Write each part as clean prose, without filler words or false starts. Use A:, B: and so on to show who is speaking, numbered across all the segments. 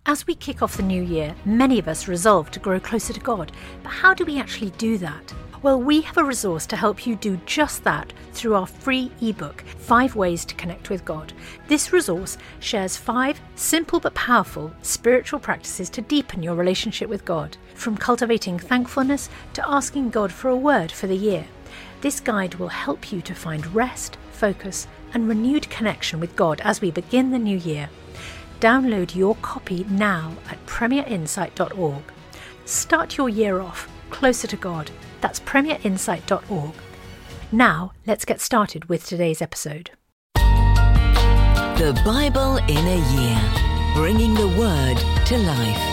A: As we kick off the new year, many of us resolve to grow closer to God. But how do we actually do that? Well, we have a resource to help you do just that through our free ebook, 5 Ways to Connect with God. This resource shares 5 simple but powerful spiritual practices to deepen your relationship with God, from cultivating thankfulness to asking God for a word for the year. This guide will help you to find rest, focus, and renewed connection with God as we begin the new year. Download your copy now at premierinsight.org. Start your year off closer to God. That's premierinsight.org. Now, let's get started with today's episode.
B: The Bible in a Year, bringing the Word to life.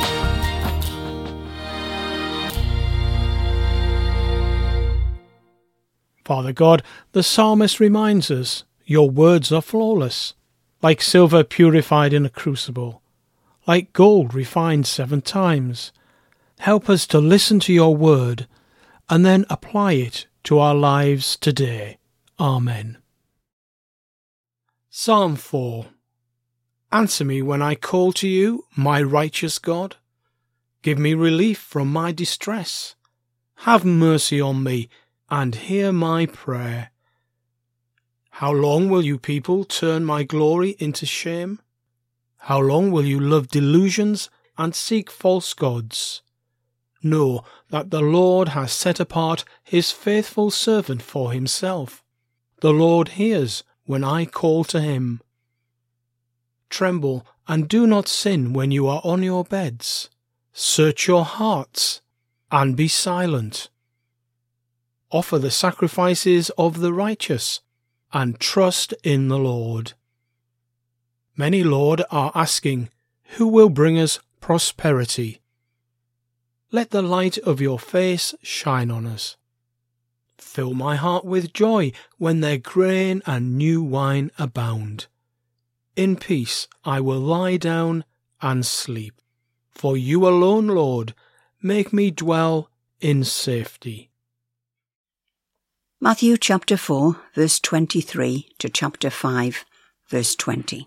C: Father God, the psalmist reminds us, your words are flawless, like silver purified in a crucible, like gold refined 7 times. Help us to listen to your word and then apply it to our lives today. Amen. Psalm 4. Answer me when I call to you, my righteous God. Give me relief from my distress. Have mercy on me and hear my prayer. How long will you people turn my glory into shame? How long will you love delusions and seek false gods? Know that the Lord has set apart his faithful servant for himself. The Lord hears when I call to him. Tremble and do not sin when you are on your beds. Search your hearts and be silent. Offer the sacrifices of the righteous and trust in the Lord. Many, Lord, are asking, who will bring us prosperity? Let the light of your face shine on us. Fill my heart with joy when their grain and new wine abound. In peace I will lie down and sleep. For you alone, Lord, make me dwell in safety.
D: Matthew chapter 4, verse 23 to chapter 5, verse 20.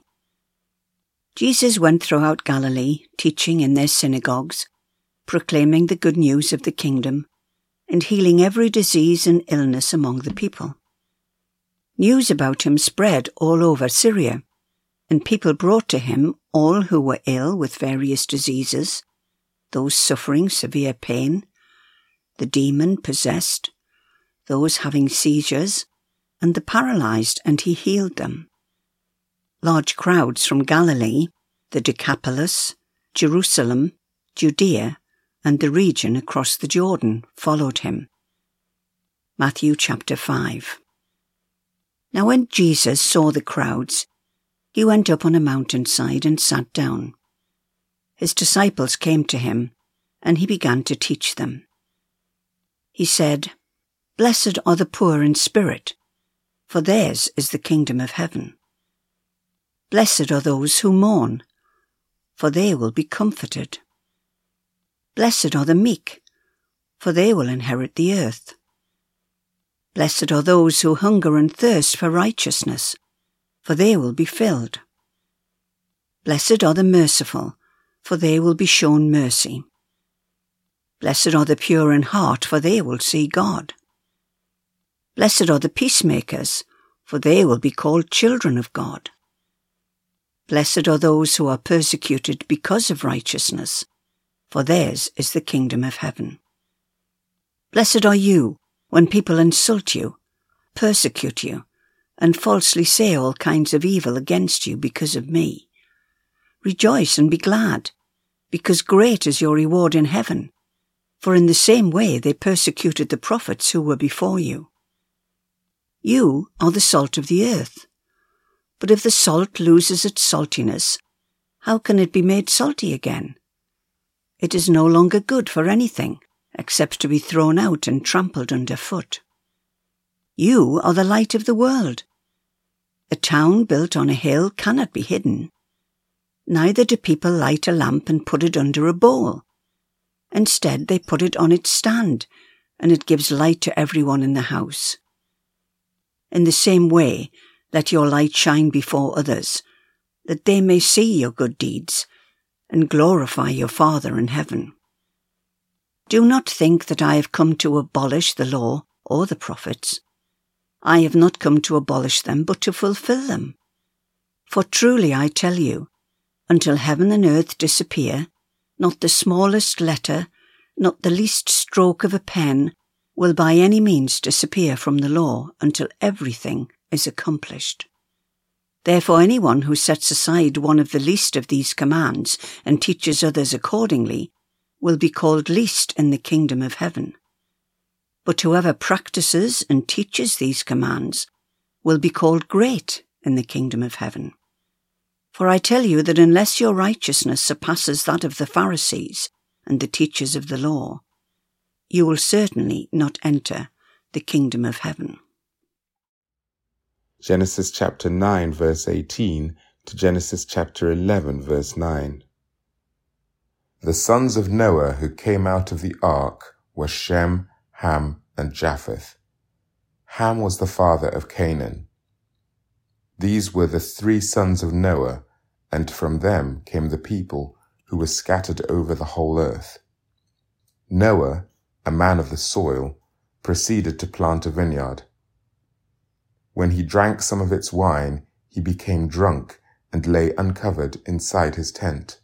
D: Jesus went throughout Galilee, teaching in their synagogues, proclaiming the good news of the kingdom, and healing every disease and illness among the people. News about him spread all over Syria, and people brought to him all who were ill with various diseases, those suffering severe pain, the demon-possessed, those having seizures, and the paralyzed, and he healed them. Large crowds from Galilee, the Decapolis, Jerusalem, Judea, and the region across the Jordan followed him. Matthew chapter 5. Now when Jesus saw the crowds, he went up on a mountainside and sat down. His disciples came to him, and he began to teach them. He said, Blessed are the poor in spirit, for theirs is the kingdom of heaven. Blessed are those who mourn, for they will be comforted. Blessed are the meek, for they will inherit the earth. Blessed are those who hunger and thirst for righteousness, for they will be filled. Blessed are the merciful, for they will be shown mercy. Blessed are the pure in heart, for they will see God. Blessed are the peacemakers, for they will be called children of God. Blessed are those who are persecuted because of righteousness, for theirs is the kingdom of heaven. Blessed are you when people insult you, persecute you, and falsely say all kinds of evil against you because of me. Rejoice and be glad, because great is your reward in heaven, for in the same way they persecuted the prophets who were before you. You are the salt of the earth. But if the salt loses its saltiness, how can it be made salty again? It is no longer good for anything, except to be thrown out and trampled underfoot. You are the light of the world. A town built on a hill cannot be hidden. Neither do people light a lamp and put it under a bowl. Instead, they put it on its stand, and it gives light to everyone in the house. In the same way, let your light shine before others, that they may see your good deeds and glorify your Father in heaven. Do not think that I have come to abolish the law or the prophets. I have not come to abolish them, but to fulfill them. For truly I tell you, until heaven and earth disappear, not the smallest letter, not the least stroke of a pen, will by any means disappear from the law until everything is accomplished. Therefore anyone who sets aside one of the least of these commands and teaches others accordingly will be called least in the kingdom of heaven. But whoever practices and teaches these commands will be called great in the kingdom of heaven. For I tell you that unless your righteousness surpasses that of the Pharisees and the teachers of the law, you will certainly not enter the kingdom of heaven.
E: Genesis chapter 9 verse 18 to Genesis chapter 11 verse 9. The sons of Noah who came out of the ark were Shem, Ham, and Japheth. Ham was the father of Canaan. These were the 3 sons of Noah, and from them came the people who were scattered over the whole earth. Noah, a man of the soil, proceeded to plant a vineyard. When he drank some of its wine, he became drunk and lay uncovered inside his tent.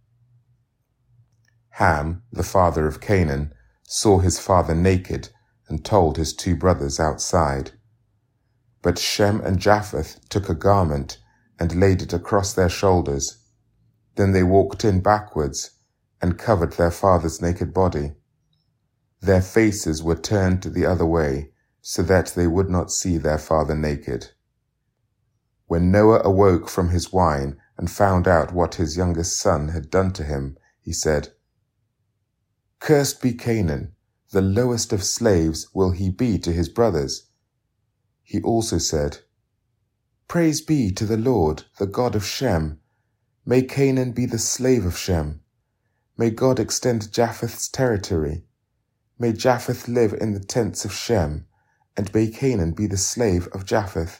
E: Ham, the father of Canaan, saw his father naked and told his 2 brothers outside. But Shem and Japheth took a garment and laid it across their shoulders. Then they walked in backwards and covered their father's naked body. Their faces were turned the other way, so that they would not see their father naked. When Noah awoke from his wine and found out what his youngest son had done to him, he said, "Cursed be Canaan, the lowest of slaves will he be to his brothers." He also said, "Praise be to the Lord, the God of Shem. May Canaan be the slave of Shem. May God extend Japheth's territory. May Japheth live in the tents of Shem, and may Canaan be the slave of Japheth."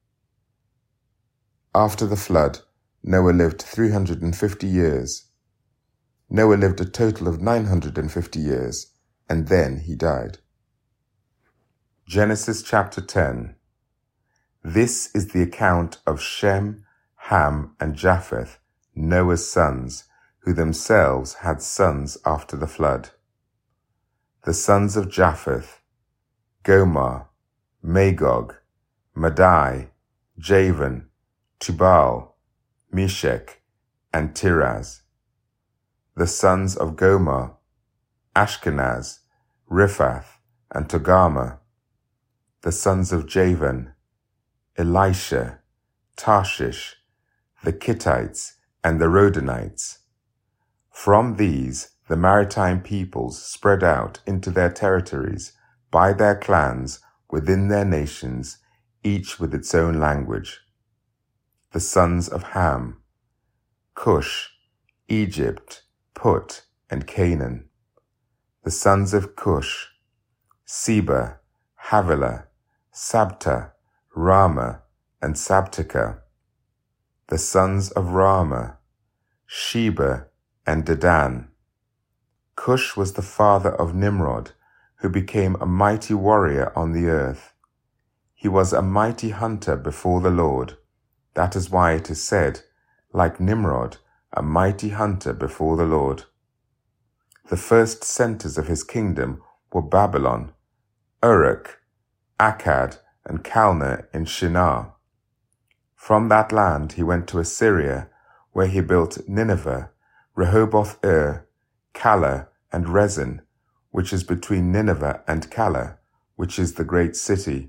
E: After the flood, Noah lived 350 years. Noah lived a total of 950 years, and then he died. Genesis chapter 10. This is the account of Shem, Ham, and Japheth, Noah's sons, who themselves had sons after the flood. The sons of Japheth: Gomer, Magog, Madai, Javan, Tubal, Meshech, and Tiras. The sons of Gomer: Ashkenaz, Riphath, and Togarmah. The sons of Javan: Elisha, Tarshish, the Kittites, and the Rodanites. From these the maritime peoples spread out into their territories by their clans within their nations, each with its own language. The sons of Ham: Cush, Egypt, Put, and Canaan. The sons of Cush: Seba, Havilah, Sabta, Rama, and Sabteka. The sons of Rama: Sheba and Dedan. Cush was the father of Nimrod, who became a mighty warrior on the earth. He was a mighty hunter before the Lord. That is why it is said, like Nimrod, a mighty hunter before the Lord. The first centers of his kingdom were Babylon, Uruk, Akkad, and Calneh in Shinar. From that land he went to Assyria, where he built Nineveh, Rehoboth-ir, Calah, and Rezin, which is between Nineveh and Calah, which is the great city.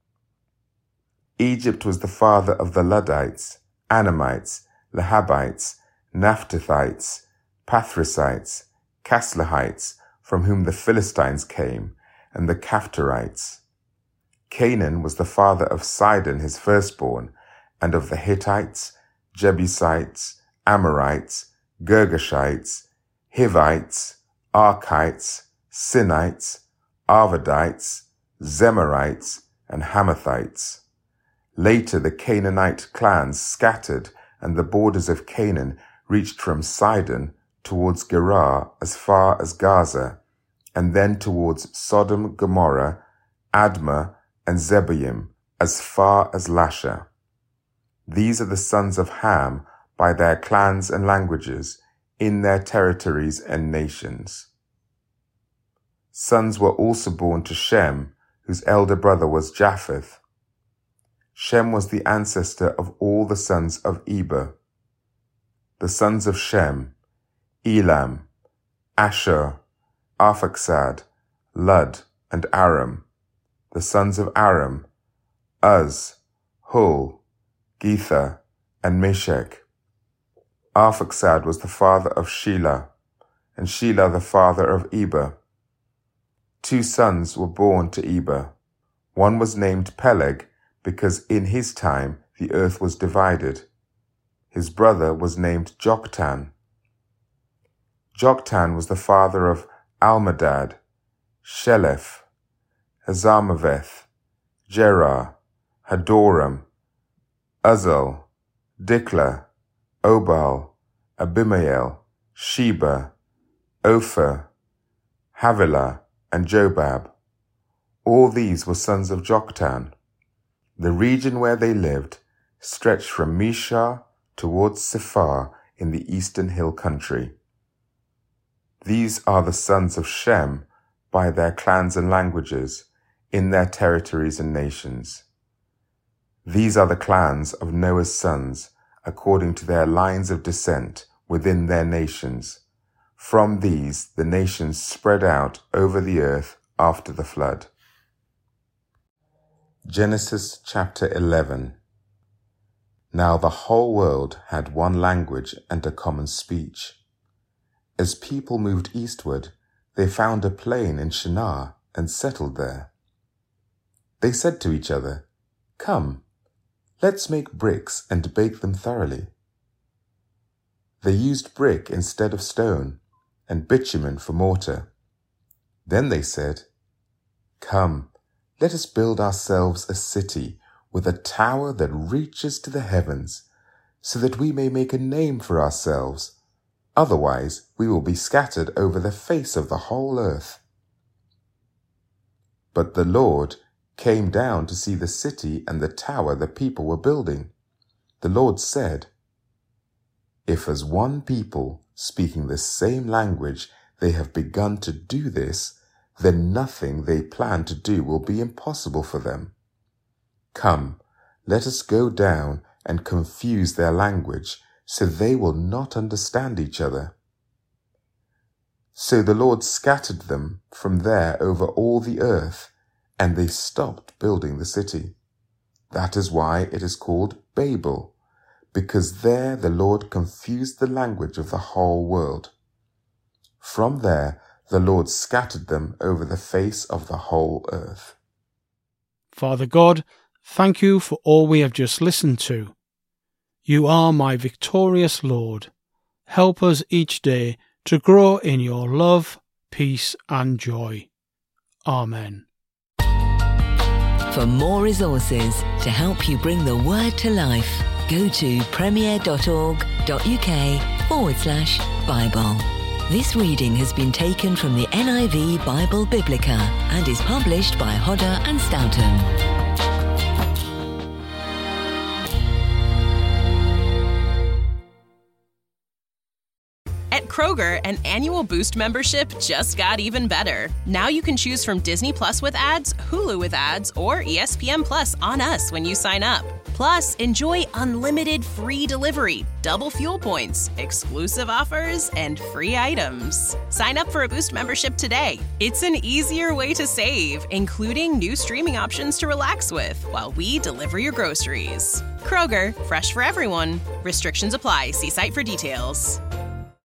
E: Egypt was the father of the Luddites, Anamites, Lehabites, Naphtathites, Pathrasites, Casluhites, from whom the Philistines came, and the Caphtorites. Canaan was the father of Sidon his firstborn, and of the Hittites, Jebusites, Amorites, Girgashites, Hivites, Archites, Sinites, Arvadites, Zemarites, and Hamathites. Later the Canaanite clans scattered, and the borders of Canaan reached from Sidon towards Gerar as far as Gaza, and then towards Sodom, Gomorrah, Admah, and Zeboim as far as Lasha. These are the sons of Ham by their clans and languages, in their territories and nations. Sons were also born to Shem, whose elder brother was Japheth. Shem was the ancestor of all the sons of Eber. The sons of Shem: Elam, Ashur, Arphaxad, Lud, and Aram. The sons of Aram: Uz, Hul, Gether, and Meshech. Arphaxad was the father of Shelah, and Shelah the father of Eber. 2 sons were born to Eber. One was named Peleg, because in his time the earth was divided. His brother was named Joktan. Joktan was the father of Almadad, Sheleph, Hazarmaveth, Jerah, Hadoram, Uzal, Diklah, Obal, Abimael, Sheba, Ophir, Havilah, and Jobab. All these were sons of Joktan. The region where they lived stretched from Mishar towards Sephar in the eastern hill country. These are the sons of Shem by their clans and languages, in their territories and nations. These are the clans of Noah's sons, according to their lines of descent within their nations. From these the nations spread out over the earth after the flood. Genesis chapter 11. Now the whole world had one language and a common speech. As people moved eastward, they found a plain in Shinar and settled there. They said to each other, "Come, let's make bricks and bake them thoroughly." They used brick instead of stone, and bitumen for mortar. Then they said, "Come, let us build ourselves a city with a tower that reaches to the heavens, so that we may make a name for ourselves. Otherwise, we will be scattered over the face of the whole earth." But the Lord came down to see the city and the tower the people were building. The Lord said, "If as one people, speaking the same language, they have begun to do this, then nothing they plan to do will be impossible for them. Come, let us go down and confuse their language, so they will not understand each other." So the Lord scattered them from there over all the earth, and they stopped building the city. That is why it is called Babel, because there the Lord confused the language of the whole world. From there the Lord scattered them over the face of the whole earth.
C: Father God, thank you for all we have just listened to. You are my victorious Lord. Help us each day to grow in your love, peace and joy. Amen.
B: For more resources to help you bring the word to life, go to premier.org.uk/Bible. This reading has been taken from the NIV Bible Biblica and is published by Hodder and Stoughton.
F: At Kroger, an annual Boost membership just got even better. Now you can choose from Disney Plus with ads, Hulu with ads, or ESPN Plus on us when you sign up. Plus, enjoy unlimited free delivery, double fuel points, exclusive offers, and free items. Sign up for a Boost membership today. It's an easier way to save, including new streaming options to relax with while we deliver your groceries. Kroger, fresh for everyone. Restrictions apply. See site for details.